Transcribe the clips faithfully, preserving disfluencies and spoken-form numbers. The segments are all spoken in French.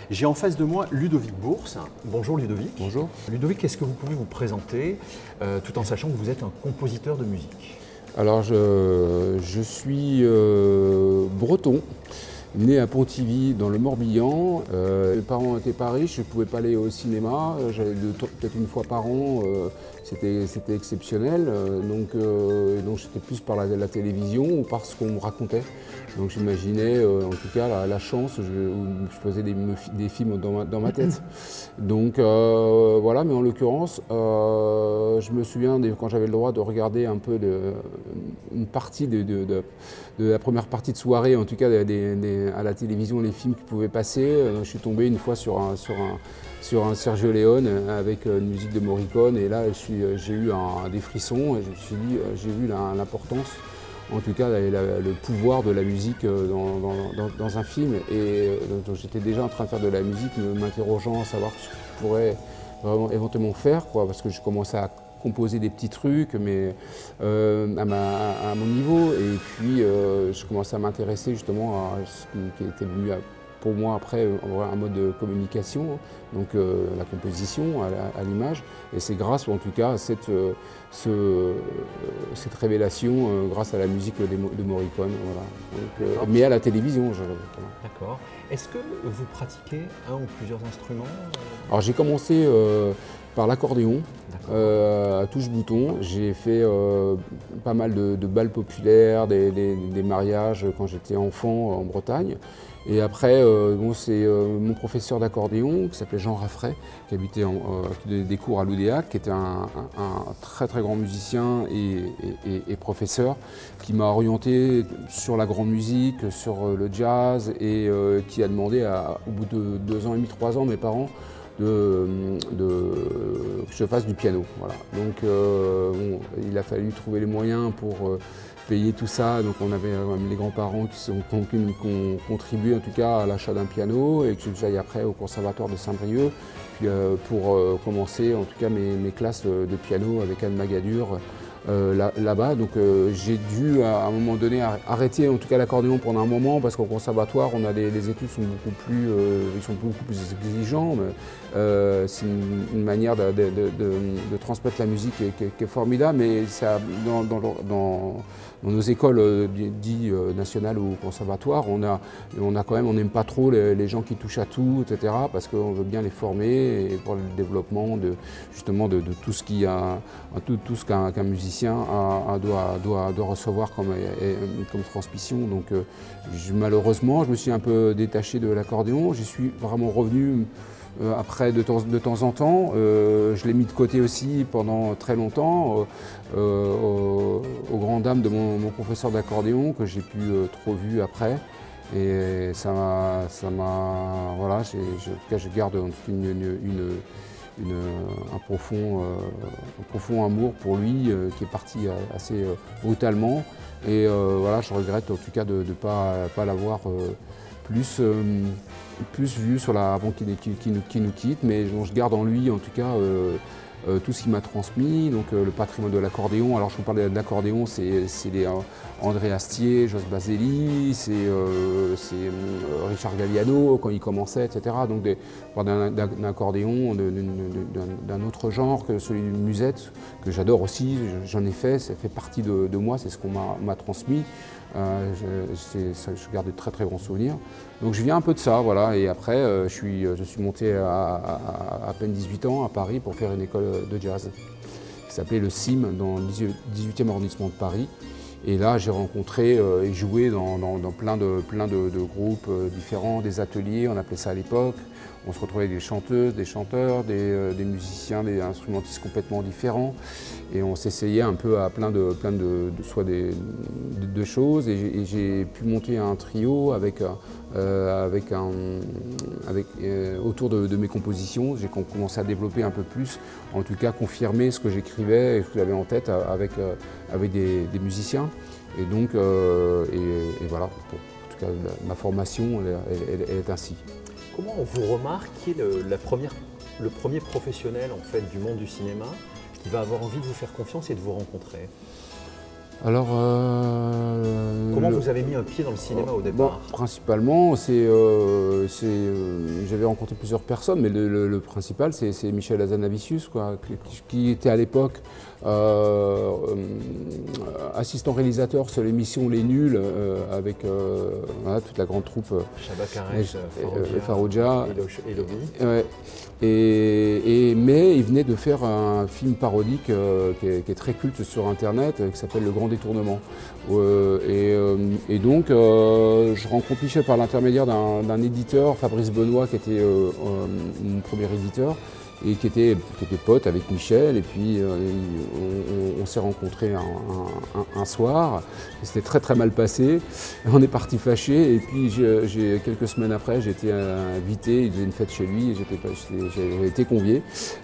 J'ai en face de moi Ludovic Bourse. Bonjour Ludovic. Bonjour. Ludovic, est-ce que vous pouvez vous présenter euh, tout en sachant que vous êtes un compositeur de musique? Alors je, je suis euh, breton, né à Pontivy dans le Morbihan. Euh, mes parents étaient pas riches, je ne pouvais pas aller au cinéma. J'allais peut-être une fois par an, euh, c'était, c'était exceptionnel. Euh, donc euh, donc j'étais plus par la, la télévision ou par ce qu'on me racontait. Donc j'imaginais euh, en tout cas la, la chance, je, je faisais des, des films dans ma, dans ma tête. Donc euh, voilà, mais en l'occurrence, euh, je me souviens de, quand j'avais le droit de regarder un peu de, une partie de, de, de, de la première partie de soirée, en tout cas des, des, à la télévision, les films qui pouvaient passer. Je suis tombé une fois sur un, sur un, sur un Sergio Leone avec une musique de Morricone et là j'ai eu un, des frissons et je me suis dit, j'ai vu l'importance, en tout cas la, la, le pouvoir de la musique dans, dans, dans, dans un film. Et j'étais déjà en train de faire de la musique, m'interrogeant à savoir ce que je pourrais vraiment éventuellement faire, quoi, parce que je commençais à composer des petits trucs, mais euh, à, ma, à mon niveau. Et puis euh, je commençais à m'intéresser justement à ce qui, qui était venu à, pour moi après un mode de communication, donc euh, la composition, à, à l'image. Et c'est grâce en tout cas à cette, euh, ce, euh, cette révélation, euh, grâce à la musique de, de Morricone. Voilà. Donc, euh, mais à la télévision. Voilà. D'accord. Est-ce que vous pratiquez un ou plusieurs instruments? Alors j'ai commencé euh, par l'accordéon, euh, à touche-bouton. J'ai fait euh, pas mal de, de balles populaires, des, des, des mariages quand j'étais enfant en Bretagne. Et après, euh, bon, c'est euh, mon professeur d'accordéon qui s'appelait Jean Raffray, qui habitait en, euh, qui donnait des cours à l'Oudéac, qui était un, un, un très très grand musicien et, et, et professeur, qui m'a orienté sur la grande musique, sur le jazz, et euh, qui a demandé à, au bout de deux ans et demi, trois ans, mes parents, De, de, que je fasse du piano. Voilà. Donc euh, bon, il a fallu trouver les moyens pour euh, payer tout ça. Donc on avait euh, les grands-parents qui, sont, qui, ont, qui ont contribué en tout cas à l'achat d'un piano et que j'aille après au conservatoire de Saint-Brieuc puis, euh, pour euh, commencer en tout cas mes, mes classes de piano avec Anne Magadur. Euh, là, là-bas, donc euh, j'ai dû à un moment donné arrêter en tout cas l'accordéon pendant un moment parce qu'au conservatoire on a des, les études sont beaucoup plus, euh, ils sont beaucoup plus exigeants, mais euh, c'est une, une manière de, de, de, de, de transmettre la musique qui est, qui est, qui est formidable, mais ça, dans, dans, dans, dans nos écoles euh, dites euh, nationales ou conservatoires, on a, on a quand même, on n'aime pas trop les, les gens qui touchent à tout, et cetera, parce qu'on veut bien les former et pour le développement de justement de, de tout ce qui a, tout, tout ce qu'un, qu'un musicien A, a, doit, doit, doit recevoir comme, comme transmission. Donc euh, je, malheureusement, je me suis un peu détaché de l'accordéon. J'y suis vraiment revenu euh, après de temps, de temps en temps. Euh, je l'ai mis de côté aussi pendant très longtemps, euh, au, aux grandes dames de mon, mon professeur d'accordéon que j'ai pu euh, trop vu après. Et ça m'a, ça m'a, voilà, j'ai, je, en tout cas, je garde une, une, une Une, un, profond, euh, un profond amour pour lui euh, qui est parti assez euh, brutalement. Et euh, voilà, je regrette en tout cas de ne pas, pas l'avoir euh, plus, euh, plus vu sur la, avant qu'il, qu'il, qu'il, nous, qu'il nous quitte. Mais bon, je garde en lui en tout cas euh, euh, tout ce qu'il m'a transmis, donc euh, le patrimoine de l'accordéon. Alors je vous parlais de l'accordéon, c'est, c'est les euh, André Astier, Jos Baselli, c'est, euh, c'est euh, Richard Galliano quand il commençait, et cetera. Donc des, d'un, d'un accordéon de, de, de, d'un autre genre que celui d'une musette, que j'adore aussi, j'en ai fait, ça fait partie de, de moi, c'est ce qu'on m'a, m'a transmis. Euh, je, c'est, ça, je garde de très très bons souvenirs. Donc je viens un peu de ça, voilà, et après euh, je, suis, je suis monté à, à, à peine dix-huit ans à Paris pour faire une école de jazz qui s'appelait le C I M dans le dix-huitième arrondissement de Paris. Et là, j'ai rencontré euh, et joué dans, dans, dans plein, de, plein de, de groupes euh, différents, des ateliers, on appelait ça à l'époque. On se retrouvait avec des chanteuses, des chanteurs, des, euh, des musiciens, des instrumentistes complètement différents. Et on s'essayait un peu à plein de, plein de, de, soit des, de, de choses. Et j'ai, et j'ai pu monter un trio avec, euh, avec un, avec, euh, autour de, de mes compositions. J'ai commencé à développer un peu plus, en tout cas confirmer ce que j'écrivais et ce que j'avais en tête avec, euh, avec des, des musiciens. Et donc, euh, et, et voilà, pour, en tout cas, la, ma formation, elle, elle, elle est ainsi. Comment on vous remarque qui est le, la première, le premier professionnel en fait, du monde du cinéma qui va avoir envie de vous faire confiance et de vous rencontrer? Alors, euh, comment le, vous avez mis un pied dans le cinéma euh, au départ? Bon, principalement, c'est, euh, c'est, euh, j'avais rencontré plusieurs personnes, mais le, le, le principal, c'est, c'est Michel Hazanavicius, quoi, qui, qui était à l'époque euh, euh, assistant réalisateur sur l'émission Les Nuls, euh, avec euh, voilà, toute la grande troupe. Euh, Chaba Carrez, Farouja, et Lovi. Ouais. Et, et, mais il venait de faire un film parodique euh, qui, est, qui est très culte sur Internet, euh, qui s'appelle Le Grand Détournement. Euh, et, euh, et donc, euh, je rencontre Michel par l'intermédiaire d'un, d'un éditeur, Fabrice Benoît, qui était euh, euh, mon premier éditeur, et qui était, qui était pote avec Michel. Et puis, euh, on, on, on s'est rencontrés un, un, un soir. C'était très très mal passé. On est parti fâchés. Et puis, j'ai, j'ai, quelques semaines après, j'ai été invité. Il faisait une fête chez lui et j'étais, j'avais été convié.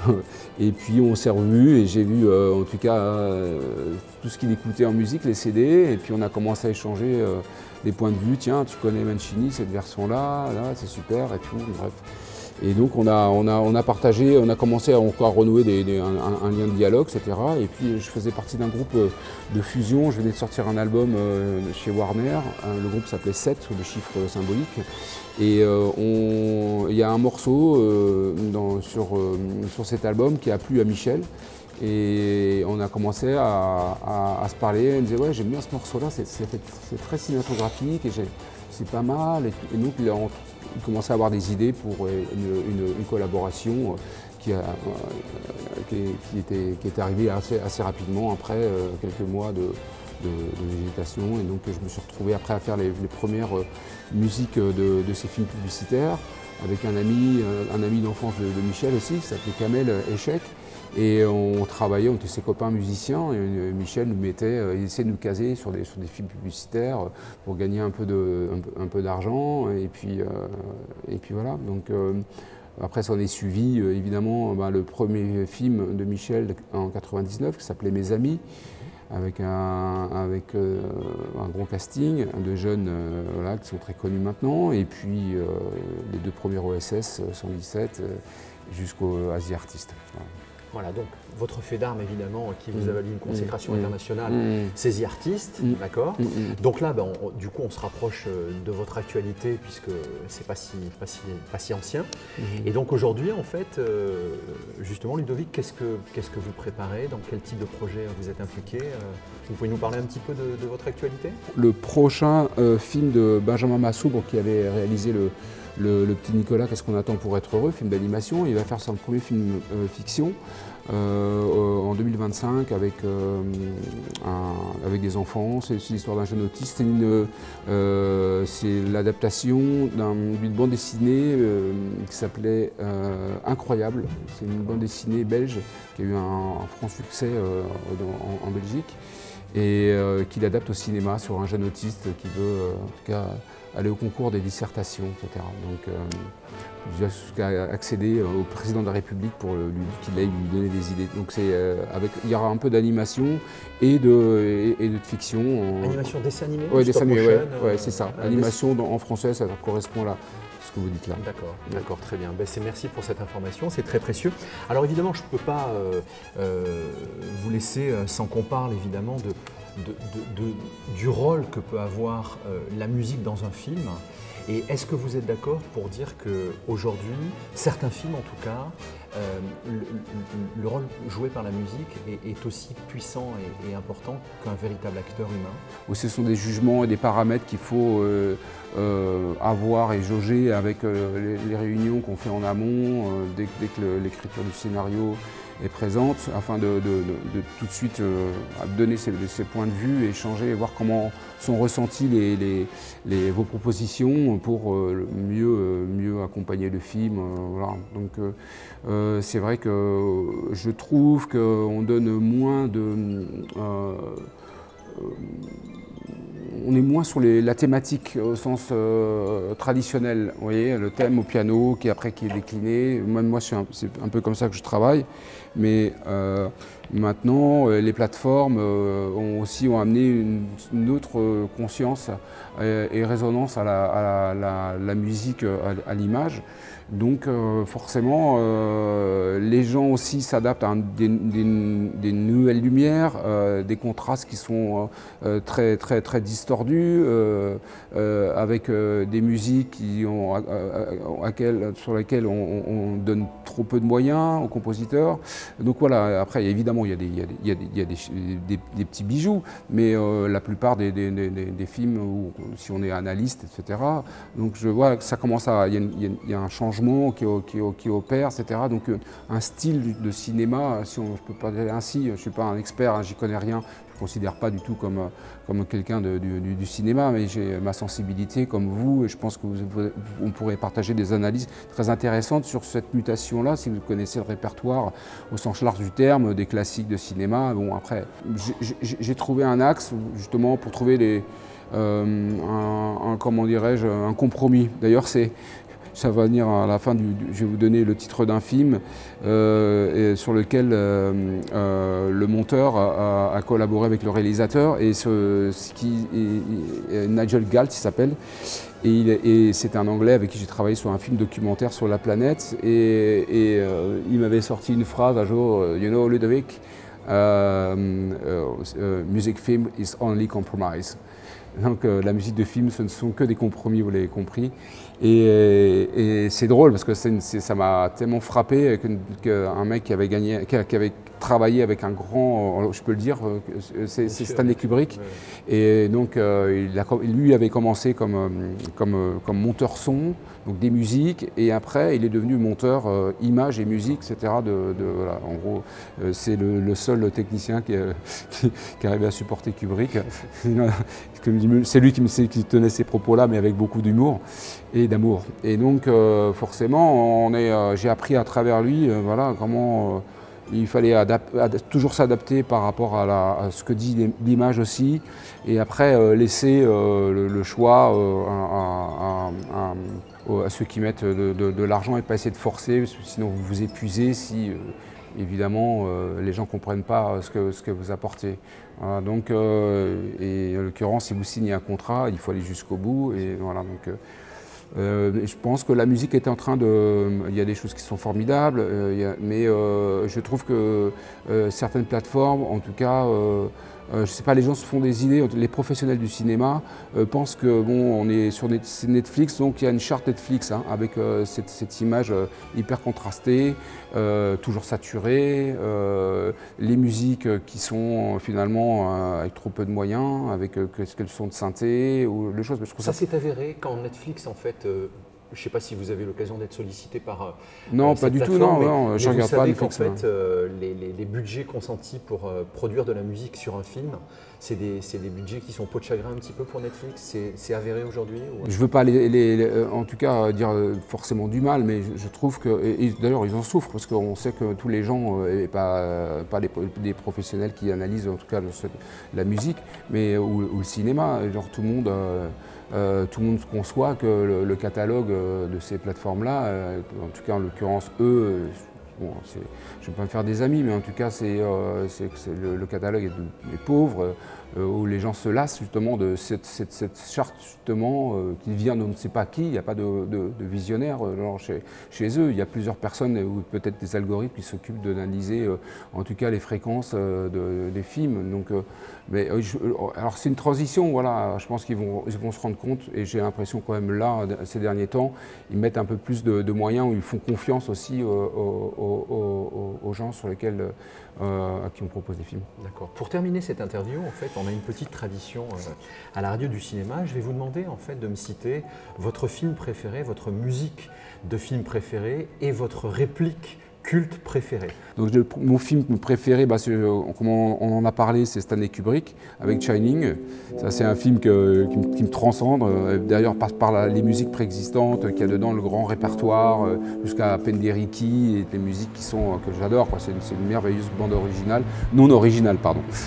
Et puis, on s'est revus et j'ai vu, euh, en tout cas, euh, tout ce qu'il écoutait en musique, les C D. Et puis, on a commencé à échanger euh, des points de vue. Tiens, tu connais Mancini, cette version-là, là, c'est super et tout. Bref. Et donc on a, on, a, on a partagé, on a commencé à encore renouer des, des, un, un lien de dialogue, et cetera. Et puis je faisais partie d'un groupe de fusion, je venais de sortir un album chez Warner, le groupe s'appelait sept, le chiffre symbolique. Et euh, il y a un morceau euh, dans, sur, euh, sur cet album qui a plu à Michel. Et on a commencé à, à, à se parler, il me disait ouais j'aime bien ce morceau-là, c'est, c'est, c'est très cinématographique et j'ai, c'est pas mal. Et, et donc il a il commençait à avoir des idées pour une, une, une collaboration qui, a, qui, qui, était, qui était arrivée assez, assez rapidement après quelques mois de, de, de végétation. Et donc je me suis retrouvé après à faire les, les premières musiques de, de ces films publicitaires avec un ami, un ami d'enfance de, de Michel aussi, qui s'appelait Kamel Échec. Et on travaillait, on était ses copains musiciens, et Michel nous mettait, il essayait de nous caser sur des, sur des films publicitaires pour gagner un peu, de, un peu, un peu d'argent, et puis, euh, et puis voilà. Donc, euh, après, ça en est suivi, euh, évidemment, ben, le premier film de Michel en quatre-vingt-dix-neuf qui s'appelait Mes Amis, avec un, avec, euh, un gros casting de jeunes euh, voilà, qui sont très connus maintenant, et puis euh, les deux premiers O S S, cent dix-sept, euh, jusqu'au Asie Artist. Voilà. Voilà, donc votre fait d'armes évidemment qui vous a valu une consécration mmh. internationale, mmh. c'est The Artist, mmh. d'accord mmh. Donc là, ben, on, du coup, on se rapproche de votre actualité puisque c'est pas si, pas si, pas si ancien. Mmh. Et donc aujourd'hui, en fait, euh, justement, Ludovic, qu'est-ce que, qu'est-ce que vous préparez? Dans quel type de projet vous êtes impliqué? Vous pouvez nous parler un petit peu de, de votre actualité? Le prochain euh, film de Benjamin Massoub, qui avait réalisé le, le, le Petit Nicolas, Qu'est-ce qu'on attend pour être heureux, film d'animation, il va faire son premier film euh, fiction. Euh, en deux mille vingt-cinq avec, euh, un, avec des enfants. C'est aussi l'histoire d'un jeune autiste. C'est, une, euh, c'est l'adaptation d'un, d'une bande dessinée euh, qui s'appelait euh, Incroyable. C'est une bande dessinée belge qui a eu un, un franc succès euh, dans, en, en Belgique et euh, qui l'adapte au cinéma sur un jeune autiste qui veut euh, en tout cas aller au concours des dissertations, et cetera. Donc, euh, jusqu'à accéder au président de la République pour lui qu'il aille lui donner des idées. Donc c'est euh, avec, il y aura un peu d'animation et de, et, et de fiction. En... Animation dessin animé? Oui, dessin animé, ouais, euh, ouais, c'est ça. Euh, animation dans, en français, ça correspond là. Ce que vous dites là. D'accord, d'accord, très bien. Ben, c'est, merci pour cette information, c'est très précieux. Alors évidemment, je ne peux pas euh, euh, vous laisser euh, sans qu'on parle évidemment de, de, de, de, du rôle que peut avoir euh, la musique dans un film. Et est-ce que vous êtes d'accord pour dire qu'aujourd'hui, certains films en tout cas, euh, le, le, le rôle joué par la musique est, est aussi puissant et, et important qu'un véritable acteur humain? Oui, ce sont des jugements et des paramètres qu'il faut euh, euh, avoir et jauger avec euh, les, les réunions qu'on fait en amont, euh, dès, dès que le, l'écriture du scénario est présente, afin de, de, de, de tout de suite euh, donner ses, ses points de vue, échanger et voir comment sont ressenties les, les, les, vos propositions pour euh, mieux, euh, mieux accompagner le film. Euh, voilà. Donc euh, euh, c'est vrai que je trouve qu'on donne moins de... Euh, euh, on est moins sur les, la thématique au sens euh, traditionnel, vous voyez, le thème au piano qui après qui est décliné. Même moi, c'est un, c'est un peu comme ça que je travaille. Mais euh, maintenant, les plateformes euh, ont aussi ont amené une, une autre conscience et, et résonance à la, à la, la, la musique, à, à l'image. Donc euh, forcément, euh, les gens aussi s'adaptent à un, des, des, des nouvelles lumières, euh, des contrastes qui sont euh, très, très, très distordus, euh, euh, avec euh, des musiques qui ont, à, à, à quel, sur lesquelles on, on donne trop peu de moyens aux compositeurs. Donc voilà, après évidemment il y a des, il y a des, il y a des, il y a des, des, des petits bijoux, mais euh, la plupart des, des, des, des films, où, si on est analyste, et cetera. Donc je vois que ça commence à, il y a, une, il y a un changement Qui, qui, qui opère, et cetera. Donc un style de cinéma, si on, je peux pas dire ainsi, je ne suis pas un expert, hein, j'y connais rien, je ne me considère pas du tout comme, comme quelqu'un du, du, du cinéma, mais j'ai ma sensibilité comme vous, et je pense qu'on pourrait partager des analyses très intéressantes sur cette mutation-là, si vous connaissez le répertoire au sens large du terme, des classiques de cinéma. Bon, après, j'ai trouvé un axe, justement, pour trouver les, euh, un, un, comment dirais-je, un compromis. D'ailleurs, c'est ça va venir à la fin, du, du, je vais vous donner le titre d'un film euh, et sur lequel euh, euh, le monteur a, a collaboré avec le réalisateur, et ce, ce qui, et, et Nigel Galt, il s'appelle, et, et c'est un Anglais avec qui j'ai travaillé sur un film documentaire sur la planète, et, et euh, il m'avait sorti une phrase un jour, « You know, Ludovic, uh, uh, uh, music film is only compromise ». Donc euh, la musique de film, ce ne sont que des compromis, vous l'avez compris. Et, et c'est drôle parce que c'est, c'est, ça m'a tellement frappé qu'un mec qui avait, gagné, qui avait travaillé avec un grand, je peux le dire, c'est, c'est Stanley Kubrick. Ouais. Et donc euh, il a, lui avait commencé comme, comme, comme monteur son, donc des musiques, et après il est devenu monteur euh, images et musique, et cetera. De, de, voilà, en gros, euh, c'est le, le seul technicien qui, euh, qui, qui arrivait à supporter Kubrick. C'est lui qui, me, qui tenait ces propos-là, mais avec beaucoup d'humour et d'amour. Et donc, euh, forcément, on est, euh, j'ai appris à travers lui, euh, voilà, comment euh, il fallait adap- ad- toujours s'adapter par rapport à, la, à ce que dit l'image aussi, et après euh, laisser euh, le, le choix euh, à, à, à, à ceux qui mettent de, de, de l'argent, et pas essayer de forcer, sinon vous vous épuisez si. Euh, Évidemment, euh, les gens ne comprennent pas ce que, ce que vous apportez. Voilà, donc, euh, et en l'occurrence, si vous signez un contrat, il faut aller jusqu'au bout. Et voilà, donc, euh, je pense que la musique est en train de... Il y a des choses qui sont formidables, euh, il y a, mais euh, je trouve que euh, certaines plateformes, en tout cas, euh, Euh, je ne sais pas, les gens se font des idées, les professionnels du cinéma euh, pensent que bon, on est sur Netflix, donc il y a une charte Netflix hein, avec euh, cette, cette image euh, hyper contrastée, euh, toujours saturée, euh, les musiques qui sont euh, finalement euh, avec trop peu de moyens, avec euh, quelques sons de synthé ou les choses. Mais je trouve ça, ça s'est avéré quand Netflix en fait. Euh... Je ne sais pas si vous avez l'occasion d'être sollicité par non, euh, pas du tout, non, mais, non, je ne regarde pas Netflix. En fait, euh, les, les, les budgets consentis pour euh, produire de la musique sur un film, c'est des, c'est des budgets qui sont peau de chagrin un petit peu pour Netflix. C'est, c'est avéré aujourd'hui ou... Je ne veux pas, les, les, les, en tout cas, dire forcément du mal, mais je, je trouve que, et, et d'ailleurs ils en souffrent, parce qu'on sait que tous les gens, et pas, pas des, des professionnels qui analysent en tout cas le, la musique, mais ou, ou le cinéma, genre tout le monde... Euh, Euh, tout le monde conçoit que le, le catalogue euh, de ces plateformes-là, euh, en tout cas en l'occurrence eux, euh, bon, c'est, je ne vais pas me faire des amis, mais en tout cas c'est, euh, c'est, c'est le, le catalogue est, est pauvre, euh, où les gens se lassent justement de cette, cette, cette charte justement euh, qui vient de on ne sait pas qui, il n'y a pas de, de, de visionnaire euh, genre chez, chez eux, il y a plusieurs personnes ou peut-être des algorithmes qui s'occupent d'analyser euh, en tout cas les fréquences euh, de, des films. Donc, euh, mais, euh, je, alors c'est une transition, voilà, je pense qu'ils vont, ils vont se rendre compte, et j'ai l'impression quand même là, ces derniers temps, ils mettent un peu plus de, de moyens, où ils font confiance aussi aux, aux, aux, aux gens sur lesquels, euh, à qui on propose des films. D'accord. Pour terminer cette interview, en fait, on a une petite tradition euh, à la radio du cinéma. Je vais vous demander en fait de me citer votre film préféré, votre musique de film préféré et votre réplique culte préféré. Donc, le, mon film préféré, bah, c'est, comme on, on en a parlé, c'est Stanley Kubrick avec Shining. Ça, c'est un film que, qui, me, qui me transcende. D'ailleurs, par, par la, les musiques préexistantes qu'il y a dedans, le grand répertoire, jusqu'à Penderecki, et les musiques qui sont, que j'adore. Quoi. C'est, une, c'est une merveilleuse bande originale, non originale, pardon.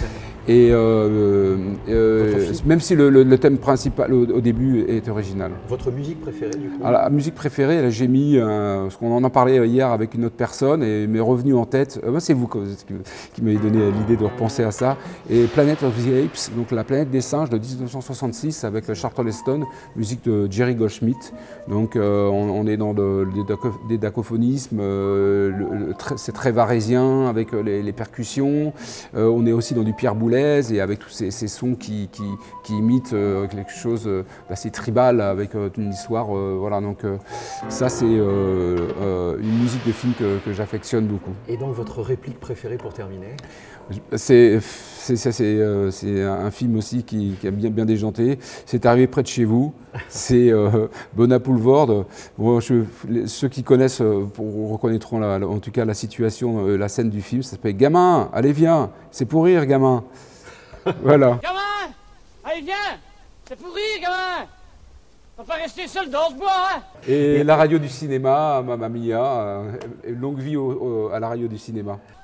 Et euh, euh, même si le, le, le thème principal au, au début est original. Votre musique préférée du coup? Alors, la musique préférée, j'ai mis, euh, parce qu'on en a parlé hier avec une autre personne et il m'est revenu en tête, euh, c'est vous qui, qui m'avez donné l'idée de repenser à ça, et Planet of the Apes, donc la planète des singes de dix-neuf cent soixante-six avec Charlton Heston, musique de Jerry Goldsmith. Donc euh, on, on est dans de, des dacophonismes, euh, le, le, c'est très varésien avec les, les percussions, euh, on est aussi dans du Pierre Boulez et avec tous ces, ces sons qui, qui, qui imitent euh, quelque chose d'assez tribal avec euh, une histoire. Euh, voilà, donc euh, ça c'est euh, euh, une musique de film que, que j'affectionne beaucoup. Et donc votre réplique préférée pour terminer? C'est euh, un film aussi qui, qui a bien, bien déjanté. C'est arrivé près de chez vous. C'est euh, Bonapoulvorde. Bon, je, ceux qui connaissent euh, reconnaîtront la, la, en tout cas la situation, euh, la scène du film. Ça s'appelle Gamin, allez viens, c'est pour rire gamin. Voilà. Gamin, allez viens, c'est pour rire gamin. On va pas rester seul dans ce bois, hein. Et la radio du cinéma, Mamma Mia, euh, longue vie au, au, à la radio du cinéma.